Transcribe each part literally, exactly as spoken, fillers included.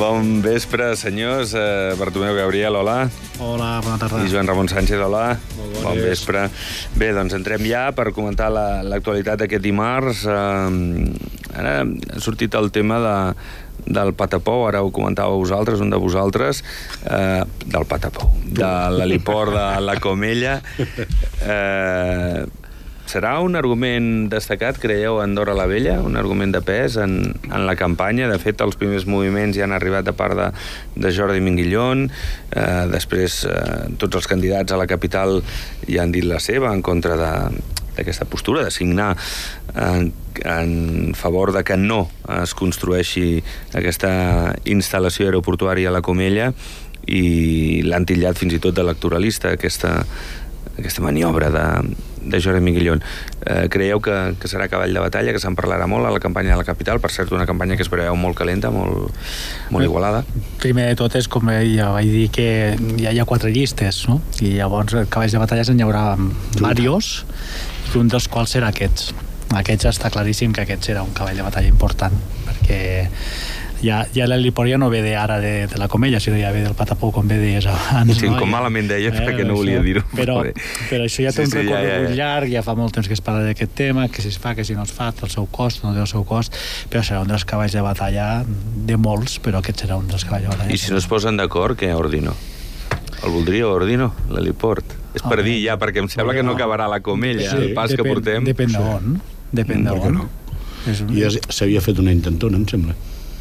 Bon vespre, senyors. Uh, Bartomeu Gabriel, hola. Hola, bona tarda. I Joan Ramon Sánchez, hola. Bon, bon vespre. Bé, doncs entrem ja per comentar l'actualitat la, d'aquest dimarts. Uh, ara ha sortit el tema de, del Patapou, ara ho comentàveu vosaltres, un de vosaltres, uh, del Patapou, de l'heliport de la Comella. Uh, serà un argument destacat, creieu, a Andorra la Vella? Un argument de pes en, en la campanya? De fet, els primers moviments ja han arribat de part de, de Jordi Minguillón. Eh, després, eh, tots els candidats a la capital ja han dit la seva en contra d'aquesta postura, de signar en, en favor de que no es construeixi aquesta instal·lació aeroportuària a la Comella, i l'han titllat fins i tot d'electoralista, aquesta, aquesta maniobra de, de Jordi Minguillón. Eh, creieu que, que serà cavall de batalla, que se'n parlarà molt a la campanya de la capital? Per cert, una campanya que es preveu molt calenta, molt, molt igualada. Primer de tot és, com ja vaig dir, que ja hi ha quatre llistes, no? I llavors cavalls de batalla n'hi haurà diversos, i un dels quals serà aquests. Aquests està claríssim que aquest serà un cavall de batalla important, perquè ja, ja l'heliport ja no ve d'ara de, de la Comella, sinó ja ve del Patapou, com bé deies abans. Sí, no? Com malament deia, eh, perquè no volia dir-ho. Però, però això ja té sí, un sí, recorregut ja, ja, ja. llarg, ja fa molt temps que es parla d'aquest tema, que si es fa, que si no es fa, el seu cost, no té el seu cost, però serà un dels cavalls de batalla de molts, però aquest serà un dels cavalls de batalla. I si no es posen d'acord, què, Ordino? El voldria Ordino, l'heliport? És per ah, dir ja, perquè em sembla que no acabarà la Comella, sí, el pas depèn, que portem. Depèn d'on. Depèn d'on. No? I s'havia fet una intentona, em sembla.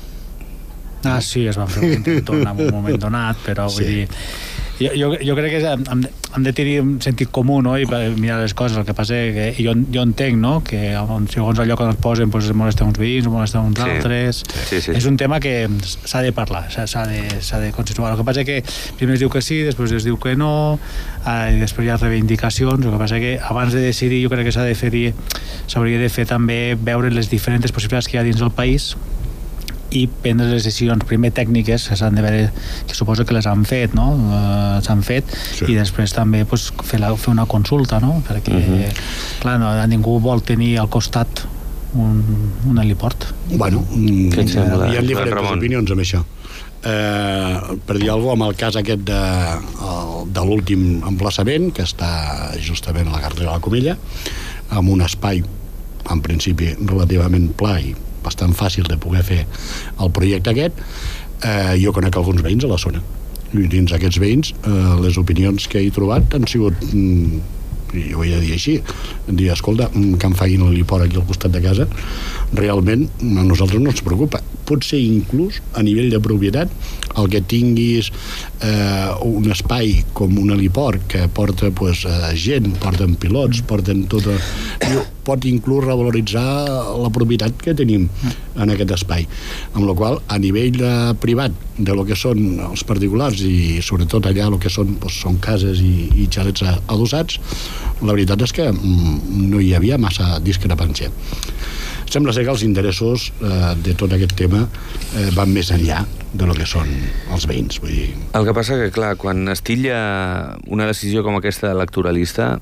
Ah, sí, es va fer un intentona en un moment donat, però vull sí. dir... Jo, jo, jo crec que hem, hem de tenir un sentit comú, no?, i mirar les coses. El que passa és que jo, jo entenc, no?, que segons el lloc on es posen pues, es molesten uns veïns, es molesten uns sí. altres. Sí, sí. És un tema que s'ha de parlar, s'ha de, s'ha de consensuar. El que passa és que primer es diu que sí, després es diu que no, i després hi ha reivindicacions. El que passa és que abans de decidir jo crec que s'ha de fer, s'hauria de fer també veure les diferents possibilitats que hi ha dins del país i prendre les decisions primer tècniques que s'han de veure, que suposo que les han fet, no? Uh, s'han fet, sí. I després també pues, fer, la, fer una consulta, no? Perquè, uh-huh. clar, no, ningú vol tenir al costat un, un heliport. Bueno, mm, hi ha diferents opinions amb això. Eh, per dir alguna cosa, amb el cas aquest de, el, de l'últim emplaçament, que està justament a la carretera de la Comella, amb un espai, en principi, relativament pla i bastant fàcil de poder fer el projecte aquest. Eh, jo conec alguns veïns a la zona, i dins aquests veïns eh, les opinions que he trobat han sigut mm, jo ho he de dir així, dir, escolta, que em facin l'heliport aquí al costat de casa realment a nosaltres no ens preocupa. Potser inclús a nivell de propietat el que tinguis eh, un espai com un heliport que porta pues, eh, gent, porten pilots, porten tota... pot inclús revaloritzar la propietat que tenim en aquest espai. Amb la qual a nivell de privat de lo que són els particulars i sobretot allà el que són, doncs, són cases i, i xalets adossats, la veritat és que mm, no hi havia massa discrepància. Sembla ser que els interessos eh, de tot aquest tema eh, van més enllà de lo que són els veïns. Vull dir... El que passa que, clar, quan es titlla una decisió com aquesta electoralista,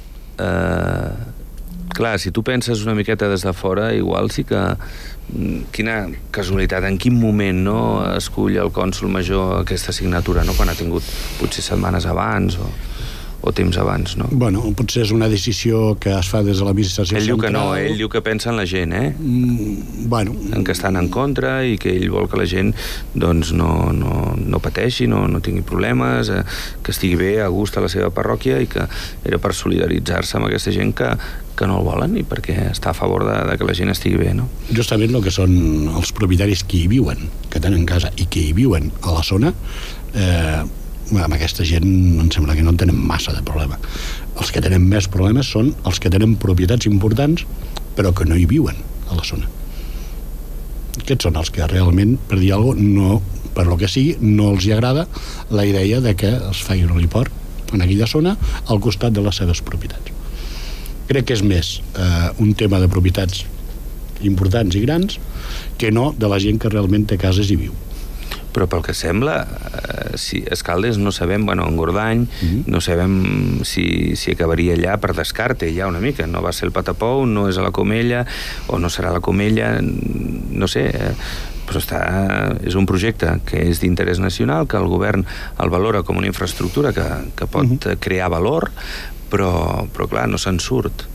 eh, clar, si tu penses una miqueta des de fora, igual sí que... Quina casualitat, en quin moment no escull el cònsol major aquesta signatura, no? Quan ha tingut potser setmanes abans o... o temps abans, no? Bueno, potser és una decisió que es fa des de l'administració central. Ell diu que no, ell diu que pensa en la gent, eh? Mm, bueno... En que estan en contra i que ell vol que la gent doncs no, no, no pateixi, no, no tingui problemes, eh, que estigui bé, a gust a la seva parròquia, i que era per solidaritzar-se amb aquesta gent que, que no el volen i perquè està a favor de, de que la gent estigui bé, no? Justament el que són els propietaris que hi viuen, que tenen casa i que hi viuen a la zona, eh, amb aquesta gent em sembla que no en tenen massa de problema. Els que tenen més problemes són els que tenen propietats importants però que no hi viuen a la zona. Aquests són els que realment, per dir alguna cosa, no, per lo que sigui, no els hi agrada la idea de que es faci un heliport en aquella zona al costat de les seves propietats. Crec que és més eh, un tema de propietats importants i grans que no de la gent que realment té cases i viu. Però pel que sembla, eh, si Escaldes no sabem, bueno, en Gordany, mm-hmm. no sabem si, si acabaria allà per descarte ja una mica. No va ser el Patapou, no és a la Comella, o no serà a la Comella, no sé. Eh, però està, és un projecte que és d'interès nacional, que el govern el valora com una infraestructura que, que pot uh-huh. crear valor, però, però clar, no se'n surt.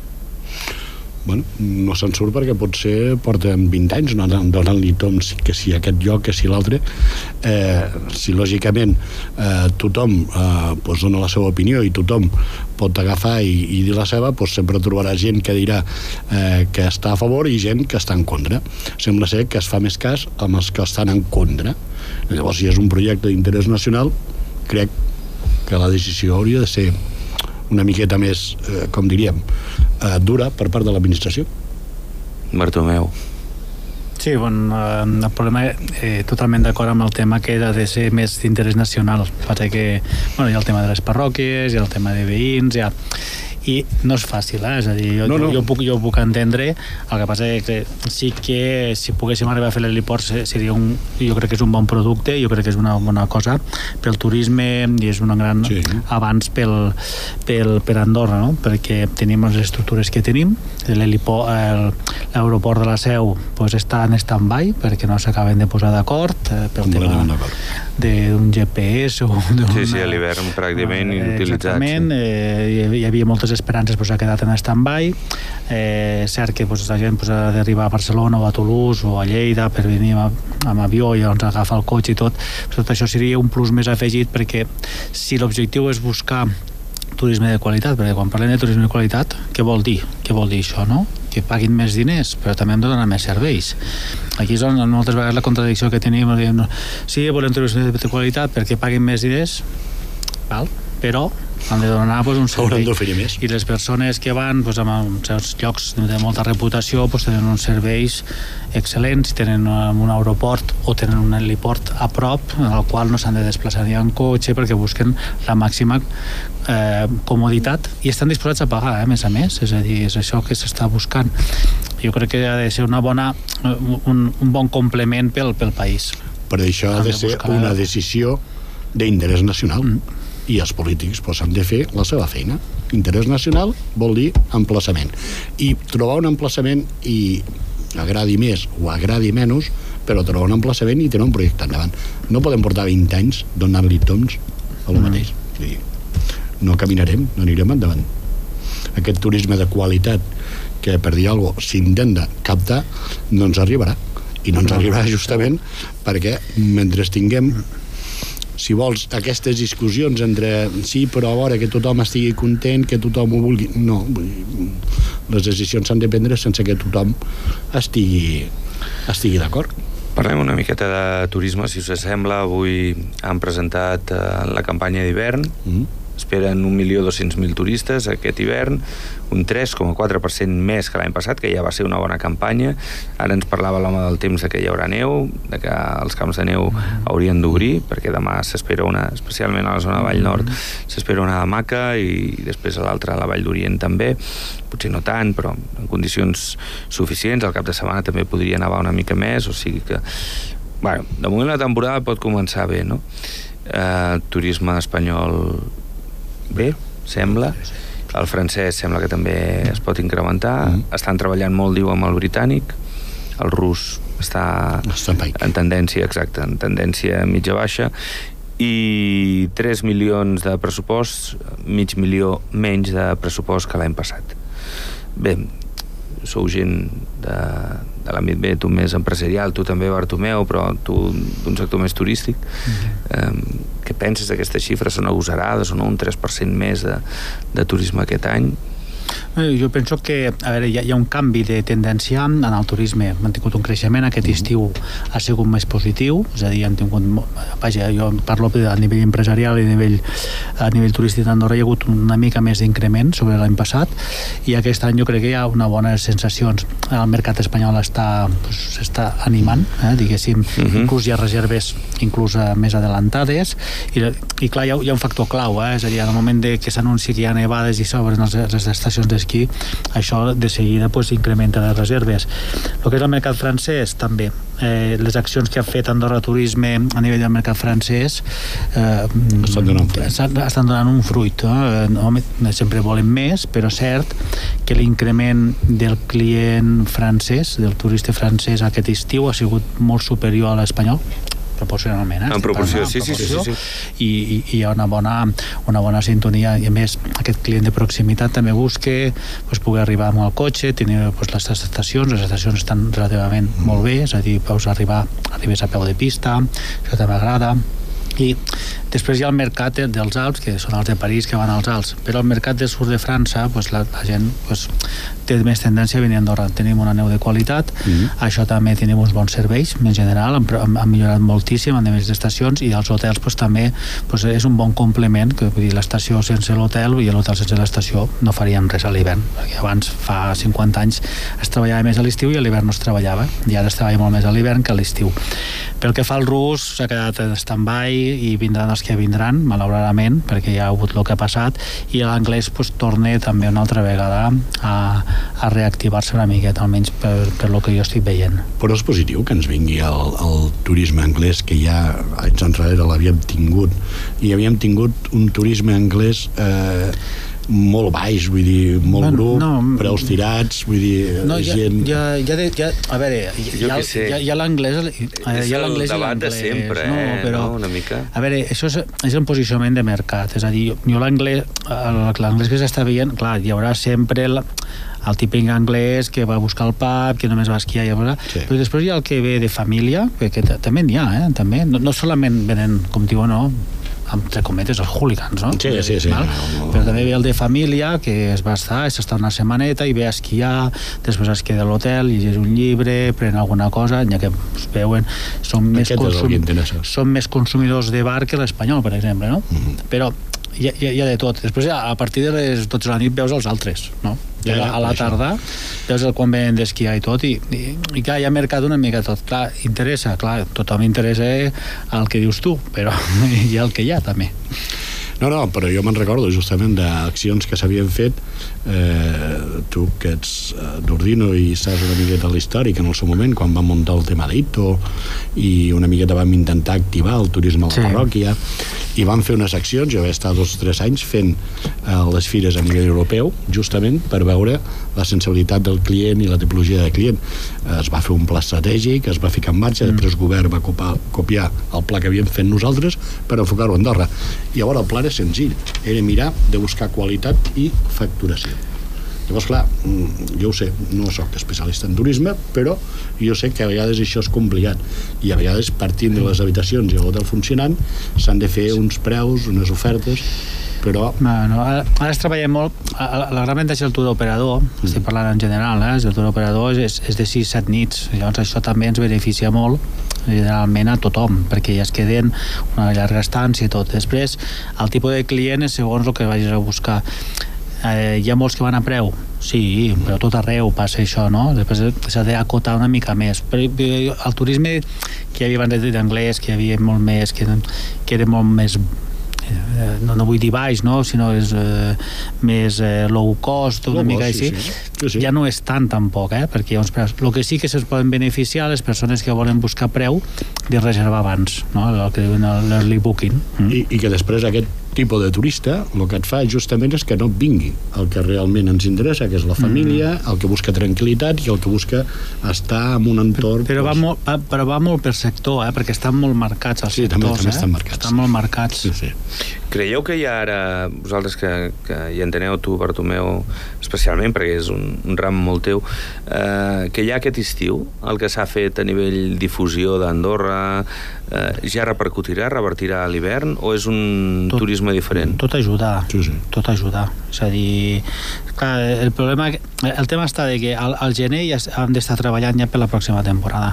Bueno, no se'n surt perquè potser porten vint anys donant-li toms que si aquest lloc, que si l'altre. Eh, si lògicament eh, tothom eh, pues dona la seva opinió i tothom pot agafar i, i dir la seva, pues sempre trobarà gent que dirà eh, que està a favor i gent que està en contra. Sembla ser que es fa més cas amb els que estan en contra. Llavors, si és un projecte d'interès nacional, crec que la decisió hauria de ser una miqueta més, eh, com diríem, eh, dura per part de l'administració. Bartomeu. Sí, bon, eh, el problema, eh, totalment d'acord amb el tema que ha de ser més d'interès nacional. Passa que, bueno, hi ha el tema de les parròquies, hi ha el tema de veïns, hi ha... i no és fàcil, eh? És a dir, jo, no, no. jo, puc, jo puc entendre, el que passa és que sí que si poguéssim arribar a fer l'heliport seria un, jo crec que és un bon producte, jo crec que és una bona cosa pel turisme i és un gran sí. avanç pel, pel, per Andorra, no? Perquè tenim les estructures que tenim, l'aeroport de la Seu pues, està en stand-by perquè no s'acaben de posar d'acord eh, pel tema d'un G P S o sí, sí, a l'hivern pràcticament eh, inutilitzat. Exactament, sí. eh, hi havia moltes esperances, pues, ha quedat en stand-by. Eh, cert que pues, la gent pues, ha d'arribar a Barcelona o a Toulouse o a Lleida per venir amb, amb avió i llavors agafar el cotxe i tot. Tot això seria un plus més afegit perquè si l'objectiu és buscar turisme de qualitat, perquè quan parlem de turisme de qualitat, què vol dir? Què vol dir això, no? Que paguin més diners, però també hem de donar més serveis. Aquí és on moltes vegades la contradicció que tenim, diem, sí, volem turisme de qualitat perquè paguen més diners, val? Però han de donar pues, un servei. I les persones que van pues, amb certs llocs de molta reputació pues, tenen uns serveis excel·lents, tenen un aeroport o tenen un heliport a prop, al qual no s'han de desplaçar ni en cotxe perquè busquen la màxima eh, comoditat i estan disposats a pagar, eh, a més a més. És a dir, és això que s'està buscant. Jo crec que ha de ser una bona, un, un bon complement pel, pel país. Per això ha de, de ser buscar... una decisió d'interès nacional. Mm. I els polítics pues, han de fer la seva feina. Interès nacional vol dir emplaçament. I trobar un emplaçament i agradi més o agradi menys, però trobar un emplaçament i tenir un projecte endavant. No podem portar vint anys donant-li toms a lo mm. mateix. O sigui, no caminarem, no anirem endavant. Aquest turisme de qualitat que, per dir alguna cosa, s'intenta captar, no ens arribarà. I no ens arribarà justament perquè mentre tinguem, si vols, aquestes discussions entre sí, però a veure que tothom estigui content, que tothom ho vulgui... No, les decisions s'han de prendre sense que tothom estigui, estigui d'acord. Parlem una miqueta de turisme, si us sembla. Avui han presentat eh, la campanya d'hivern. Mm. Esperen un milió dos-cents mil turistes aquest hivern, un tres coma quatre per cent més que l'any passat, que ja va ser una bona campanya. Ara ens parlava l'home del temps de que hi haurà neu, de que els camps de neu haurien d'obrir, perquè demà s'espera una, especialment a la zona de Vall Nord, s'espera una de maca i després a l'altra, a la Vall d'Orient també. Potser no tant, però en condicions suficients. Al cap de setmana també podria nevar una mica més, o sigui que... Bueno, de moment la temporada pot començar bé, no? Eh, turisme espanyol bé, sembla. El francès sembla que també es pot incrementar. Mm. Estan treballant molt, diu, amb el britànic. El rus està en tendència, exacta, en tendència mitja-baixa. I tres milions de pressupost, mig milió menys de pressupost que l'any passat. Bé, sou gent de, de l'àmbit bé, tu més empresarial, tu també, Bartomeu, però tu d'un sector més turístic. Mm-hmm. Eh, què penses d'aquestes xifres? Són agosarades o no? Un tres per cent més de, de turisme aquest any? Jo penso que a veure, hi, ha, hi ha un canvi de tendència en el turisme. Han tingut un creixement, aquest estiu ha sigut més positiu, és a dir, han tingut, vaja, jo parlo a nivell empresarial i a nivell, a nivell turístic d'Andorra hi ha hagut una mica més d'increment sobre l'any passat i aquest any jo crec que hi ha una bones sensacions. El mercat espanyol està pues, s'està animant, eh, diguéssim, uh-huh. inclús hi ha reserves inclús uh, més adelantades i, i clar, hi ha, hi ha un factor clau, eh, és a dir, en el moment de que s'anuncia que hi ha nevades i s'obren les, les estacions de l'esquí, això de seguida pues, incrementa les reserves. El que és el mercat francès, també. Eh, les accions que ha fet Andorra Turisme a nivell del mercat francès eh, estan donant fruit. Estan donant un fruit. Eh? No, sempre volen més, però cert que l'increment del client francès, del turista francès aquest estiu ha sigut molt superior a l'espanyol, proporcionalment. Eh? En proporció, sí, sí, sí, sí, sí. I, i, i hi ha una bona, una bona sintonia, i a més aquest client de proximitat també busca pues, poder arribar amb el cotxe, tenir pues, les estacions, les estacions estan relativament mm. molt bé, és a dir, veus arribar, arribes a peu de pista, això també agrada. I després hi ha el mercat dels Alps, que són els de París que van als Alps, però el mercat del sud de França pues, la, la gent pues, té més tendència a venir a Andorra. Tenim una neu de qualitat, mm-hmm. això també tenim uns bons serveis en general, han, han millorat moltíssim a nivell d'estacions, i els hotels pues, també pues, és un bon complement, que vull dir, l'estació sense l'hotel i l'hotel sense l'estació no faríem res a l'hivern, perquè abans fa cinquanta anys es treballava més a l'estiu i a l'hivern no es treballava, i ara es treballa molt més a l'hivern que a l'estiu. Pel que fa al rus, s'ha quedat en stand-by i vindran els que vindran, malauradament, perquè ja ha hagut el que ha passat, i l'anglès pues, torna també una altra vegada a, a reactivar-se una miqueta, almenys per, per lo que jo estic veient. Però és positiu que ens vingui el, el turisme anglès, que ja anys enrere l'havíem tingut, i havíem tingut un turisme anglès eh, molt baix, vull dir, molt bueno, grup, no, preus tirats, vull dir, no, ja, gent... Ja, ja, ja, a veure, ja, ja, ja l'anglès... És el debat de sempre, no, eh? Però, no, una mica. A veure, això és, és un posicionament de mercat, és a dir, jo l'anglès, l'anglès que s'està veient, clar, hi haurà sempre el, el típic anglès que va a buscar el pub, que només va a esquiar, ja, sí. Però després hi ha el que ve de família, que, que també n'hi ha, eh? També. No, no solament venen, com diuen, no, entre cometes, els hooligans, no? Sí, sí, sí. No, no. Però també ve el de família, que es va estar, s'està una setmaneta i ve a esquiar, després es queda a l'hotel, llegeix un llibre, pren alguna cosa, ja que es veuen, són més, consum... són més consumidors de bar que l'espanyol, per exemple, no? Mm-hmm. Però hi ha, hi ha de tot. Després, a partir de les dotze de la nit, veus els altres, no? Ja, ja, a la tarda veus el quan venen d'esquiar i tot, i, i, i clar, hi ha mercat una mica tot. Clar, interessa, clar, tothom interessa el que dius tu, però hi ha el que hi ha també. No, no, però jo me'n recordo justament d'accions que s'havien fet, eh, tu que ets eh, d'Ordino i saps una miqueta l'històric en el seu moment, quan vam muntar el tema d'Ito i una miqueta vam intentar activar el turisme a la sí. parròquia, i vam fer unes accions, jo vaig estar dos o tres anys fent eh, les fires a nivell europeu, justament per veure la sensibilitat del client i la tipologia de client. Eh, es va fer un pla estratègic, es va ficar en marxa, mm. després el govern va copiar, copiar el pla que havíem fet nosaltres per enfocar-ho a Andorra. I llavors el pla era senzill, era mirar de buscar qualitat i facturació. Llavors, clar, jo ho sé, no soc especialista en turisme, però jo sé que a vegades això és complicat, i a vegades partint de les habitacions i l'hotel funcionant s'han de fer uns preus, unes ofertes, però... No, no, ara, ara es treballa molt, la gran avantatge del tour operador, mm. estic parlant en general, eh, el tour operador és, és de sis set nits, llavors això també ens beneficia molt, generalment a tothom, perquè ja es queden una llarga estància i tot. Després, el tipus de client és segons el que vagis a buscar. Eh, hi ha molts que van a preu, sí, però tot arreu passa això, no? Després s'ha d'acotar una mica més. Però el turisme que hi havia abans d'anglès, que hi havia molt més, que, que era molt més... No, no vull dir baix, no? Sinó és eh, més eh, low cost, una mica així. Sí, sí. Sí, sí. Ja no és tant tampoc, eh? Perquè hi ha uns preus. El que sí que se'ls poden beneficiar les persones que volen buscar preu de reservar abans, no? El que diuen l'early booking. Mm. I, I que després aquest tipus de turista el que et fa justament és que no et vingui el que realment ens interessa, que és la família, mm. el que busca tranquil·litat i el que busca estar en un entorn... Però, va, molt, va, però va molt per sector, eh? Perquè estan molt marcats els sí, sectors. També, també estan marcats. Estan molt marcats. Sí, sí. Creieu que hi ha ara, vosaltres que, que hi enteneu, tu, Bartomeu, especialment, perquè és un, un ram molt teu, eh, que hi ha aquest estiu, el que s'ha fet a nivell difusió d'Andorra, eh, ja repercutirà, revertirà a l'hivern, o és un tot, turisme diferent? Tot ajudar, sí, sí. tot ajudar. És a dir, clar, el problema, el tema està de que al, al gener ja hem d'estar treballant ja per la pròxima temporada.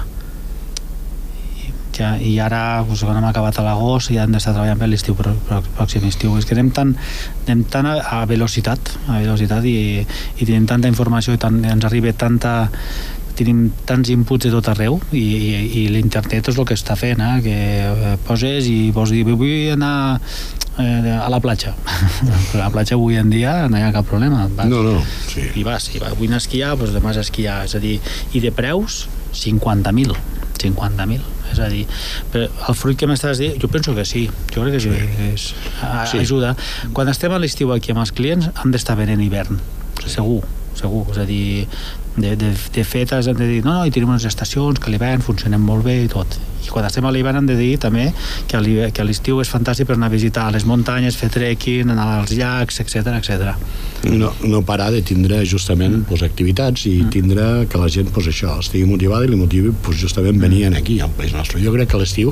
Ja, i ara pues, quan hem acabat a l'agost ja hem d'estar treballant per l'estiu, per el pròxim estiu. És que anem tan, anem tan a, a velocitat a velocitat i, i tenim tanta informació i tant, ens arriba tanta tenim tants inputs de tot arreu i, i, i l'internet és el que està fent, eh? Que poses i vols dir vull anar eh, a la platja. A la platja avui en dia no hi ha cap problema. Vas, no, no, sí. I vas, i vas, vull anar a esquiar, doncs demà és esquiar. És a dir, i de preus, cinquanta mil. cinquanta mil. És a dir, però el fruit que m'estàs dient, jo penso que sí. Jo crec que sí. És, a, sí. ajuda. Quan estem a l'estiu aquí amb els clients, han d'estar venent hivern. Segur. segur, és a dir, de, de, de fet has de dir, no, no, hi tenim unes estacions que a l'hivern funcionen molt bé i tot, i quan estem a l'hivern hem de dir també que a l'estiu és fantàstic per anar a visitar les muntanyes, fer trekking, anar als llacs, etcètera, etcètera. No, no parar de tindre justament pues, activitats i tindre que la gent pues, això, estigui motivada i li motivi pues, justament venir aquí al país nostre. Jo crec que a l'estiu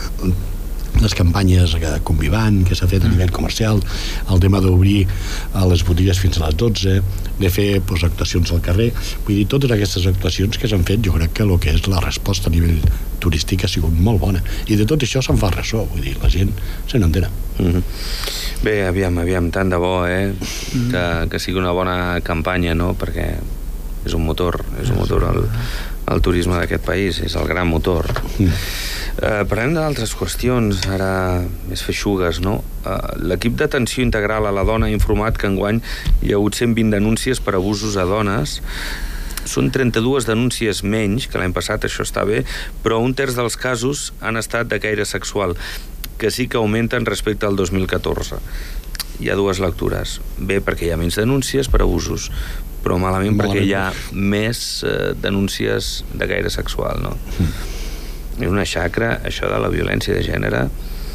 les campanyes convivant que s'ha fet a nivell comercial, el tema d'obrir a les botigues fins a les dotze, de fer pues, actuacions al carrer, vull dir, totes aquestes actuacions que s'han fet, jo crec que el que és la resposta a nivell turístic ha sigut molt bona, i de tot això se'n fa ressò, vull dir, la gent se n'entera. Mm-hmm. Bé, aviam, aviam, tant de bo, eh, que, que sigui una bona campanya, no?, perquè és un motor, és un motor el, el turisme d'aquest país, és el gran motor. Mm. Uh, parlem d'altres qüestions, ara més feixugues, no? Uh, l'equip d'atenció integral a la dona ha informat que enguany hi ha hagut cent vint denúncies per abusos a dones. Són trenta-dues denúncies menys que l'any passat, això està bé, però un terç dels casos han estat de caire sexual, que sí que augmenten respecte al dos mil catorze. Hi ha dues lectures. Bé, perquè hi ha menys denúncies per abusos, però malament, malament. perquè hi ha més uh, denúncies de caire sexual, no? Mm. És una xacra, això de la violència de gènere,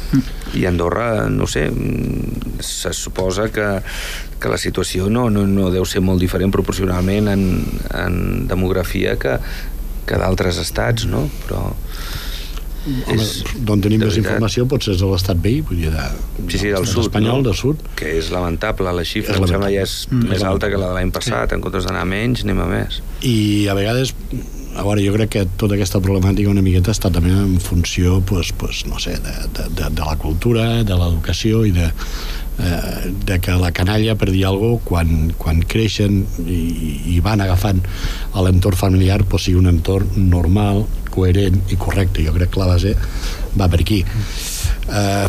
i a Andorra, no sé, se suposa que, que la situació no, no, no deu ser molt diferent proporcionalment en, en demografia que, que d'altres estats, no? Però Home, d'on tenim més informació potser és de l'estat veí, vull dir, de, sí, sí, del sud, espanyol, no? del sud, que és lamentable, la xifra em sembla ja és mm. més alta que la de l'any passat, sí. En comptes d'anar menys anem a més, i a vegades a veure, jo crec que tota aquesta problemàtica una miqueta està també en funció pues, pues, no sé, de, de, de, de la cultura, de l'educació i de, eh, de que la canalla, per dir alguna cosa, quan, quan creixen i, i van agafant a l'entorn familiar, pues, sigui un entorn normal, coherent i correcte. Jo crec que la base va per aquí. Eh,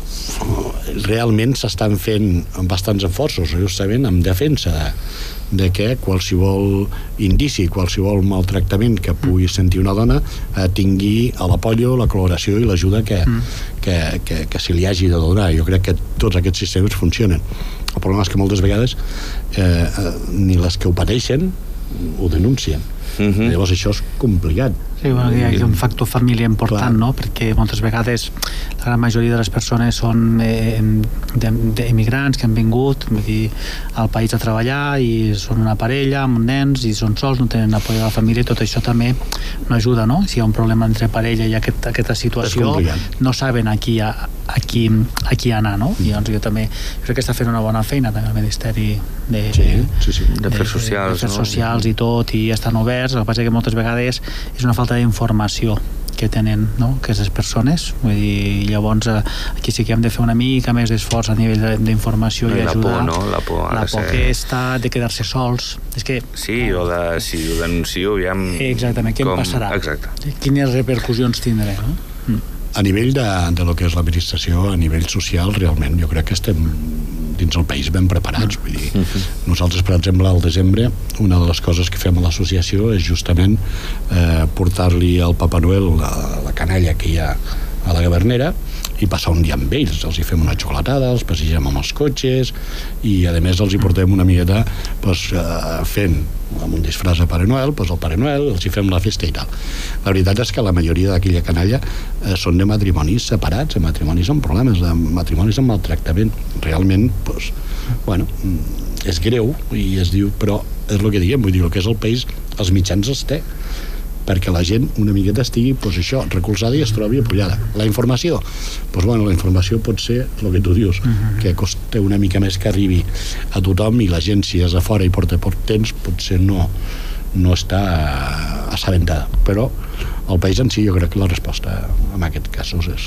realment s'estan fent bastants esforços justament en defensa de, de que qualsevol indici, qualsevol maltractament que pugui sentir una dona eh, tingui l'apoyo, la col·laboració i l'ajuda que, mm. que, que, que se li hagi de donar. Jo crec que tots aquests sistemes funcionen. El problema és que moltes vegades eh, eh, ni les que ho pateixen ho denuncien. Mm-hmm. Llavors això és complicat. Sí, bueno, hi ha un factor família important, no? Perquè moltes vegades la gran majoria de les persones són eh, d'emigrants que han vingut, vull dir, al país a treballar i són una parella amb nens i són sols, no tenen apoyo de la família, i tot això també no ajuda, no? Si hi ha un problema entre parella i aquest, aquesta situació no saben a qui, a, a qui, a qui anar, no? I doncs jo també jo crec que està fent una bona feina també el Ministeri de, sí, sí, sí. d'Afers Socials, d'Afers Socials, no? I tot, i estan oberts. El que passa és que moltes vegades és una falta d'informació que tenen, no?, aquestes persones. Vull dir, llavors aquí sí que hem de fer una mica més d'esforç a nivell d'informació i, i ajudar. La por, no? La por, la por ser... que està de quedar-se sols. És que... Sí, o de, si ho denuncio, aviam... Exactament, què com... em passarà? Exacte. Quines repercussions tindré, no? Mm. A nivell de, de lo que és l'administració, a nivell social, realment, jo crec que estem dins el país ben preparats. Vull dir, mm-hmm. nosaltres, per exemple, al desembre, una de les coses que fem a l'associació és justament eh, portar-li al Papa Noel la, la canalla que hi ha a la Gavernera i passar un dia amb ells. Els hi fem una xocolatada, els passegem amb els cotxes i, a més, els hi portem una miqueta pues, eh, fent amb un disfraç a Pare Noel, pues, el Pare Noel, els hi fem la festa i tal. La veritat és que la majoria d'aquella canalla eh, són de matrimonis separats, de matrimonis amb problemes, de matrimonis amb maltractament. Realment, pues, bueno, és greu i es diu, però és el que diguem, vull dir, el que és el país, els mitjans els té perquè la gent una miqueta estigui pues, això, recolzada i es trobi apoyada. La informació, pues, bueno, la informació pot ser el que tu dius, uh-huh. que costa una mica més que arribi a tothom i la gent, si és a fora i porta poc temps, potser no, no està assabentada. Però el país en si, jo crec que la resposta en aquest casos és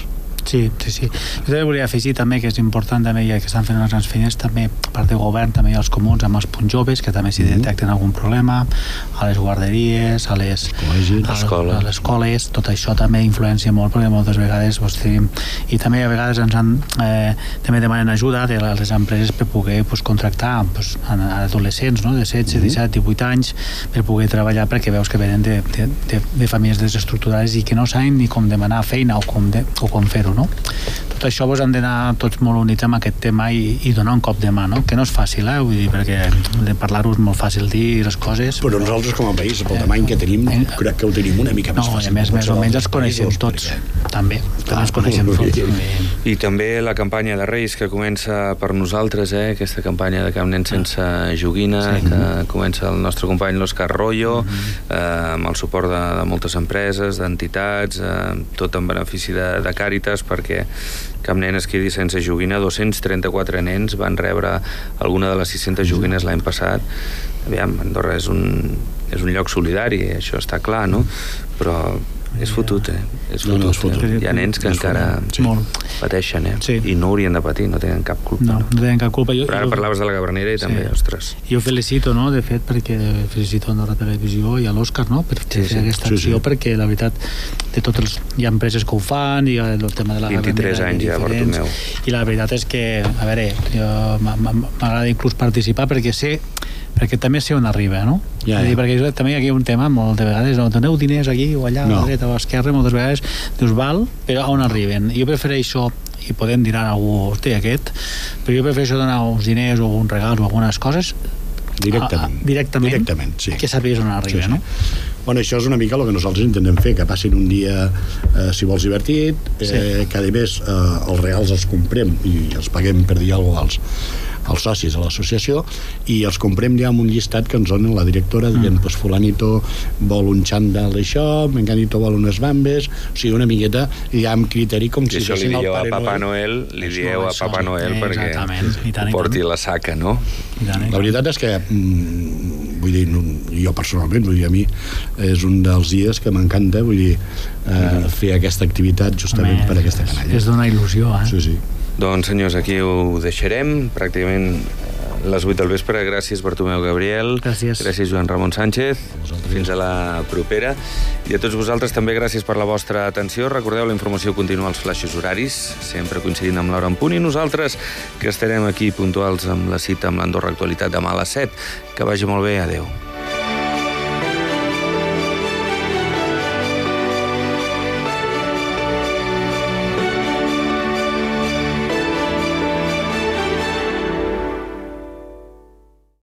Sí, sí, sí. Jo també volia afegir també que és important també, ja que estan fent unes grans feines, també, a part de govern, també hi ha els comuns amb els punts joves, que també s'hi detecten algun problema, a les guarderies, a les, a les, a les escoles, tot això també influencia molt, perquè moltes vegades pues, tenim, i també a vegades ens han, eh, també demanen ajuda de les empreses per poder pues, contractar pues, adolescents, no? de setze, disset, divuit anys, per poder treballar, perquè veus que venen de, de, de, de famílies desestructurades i que no saben ni com demanar feina o com, de, o com fer-ho, no? Tot això vos hem d'anar tots molt units amb aquest tema i, i donar un cop de mà, no? Que no és fàcil, eh? Vull dir, perquè de parlar-ho és molt fàcil dir les coses. Però nosaltres com a país, pel tamany que tenim, eh, crec que ho tenim una mica més no, fàcil. No, més, més o menys els coneixem tots, perquè... també, també els coneixem tots. I, I també la campanya de Reis que comença per nosaltres, eh? Aquesta campanya de Cap Nen Sense Joguina, sí. que comença el nostre company l'Òscar Royo, mm-hmm. eh, amb el suport de, de moltes empreses, d'entitats, eh, tot en benefici de, de Càritas, perquè Cap Nen es quedi sense joguina. Dos-cents trenta-quatre nens van rebre alguna de les sis-centes joguines l'any passat. Aviam, Andorra és un, és un lloc solidari, això està clar, no? Però és fotut, eh? És fotut, no, no, és fotut. Eh? Hi ha nens que és encara sí. pateixen, eh? Sí. I no haurien de patir, no tenen cap culpa. No, no, no tenen cap culpa. Jo, Però ara jo... parlaves de la Gabranera i sí. també, ostres. Jo felicito, no?, de fet, perquè felicito a Andorra Televisió i a l'Òscar, no?, per fer sí, sí. aquesta acció, sí, sí. perquè la veritat, de tots els... hi ha empreses que ho fan, i el tema de la Gabranera... vint-i-tres anys ja, Bartomeu. I la veritat és que, a veure, m'agrada inclús participar perquè sé perquè també sé on arriba, no? Ja, ja. Dir, perquè també aquí hi ha un tema, molt de vegades, no, doneu diners aquí o allà, no. a la dreta o a l'esquerra, moltes vegades dius, val, però on arriben? Jo prefereixo, i podem dir a algú, hosti, aquest, però jo prefereixo donar uns diners o un regal o algunes coses directament, a, a, directament, directament sí. que sàpigues on arriba, sí, sí. no? Bueno, això és una mica el que nosaltres intentem fer, que passin un dia, eh, si vols, divertit, eh, sí. que a més eh, els regals els comprem i els paguem, per dir alguna cosa, als, als socis de l'associació, i els comprem ja amb un llistat que ens donen la directora dient, mm. pues fulanito vol un xandall d'això, menganito vol unes bambes, o sigui, una miqueta ja amb criteri com si això li dieu a Papa Noel, li dieu a Papa Noel perquè ho porti la saca, no? La veritat és que vull dir, jo personalment, vull dir, a mi és un dels dies que m'encanta, vull dir, eh, fer aquesta activitat justament Home, per aquesta canalla. És d'una il·lusió, eh? Sí, sí. Doncs, senyors, aquí ho deixarem, pràcticament les vuit del vespre. Gràcies, Bartomeu Gabriel. Gràcies. Gràcies, Joan Ramon Sánchez. Fins a la propera. I a tots vosaltres també gràcies per la vostra atenció. Recordeu, la informació continua als flaixos horaris, sempre coincidint amb l'hora en punt, i nosaltres que estarem aquí puntuals amb la cita amb l'Andorra Actualitat demà a les set. Que vagi molt bé. Adéu.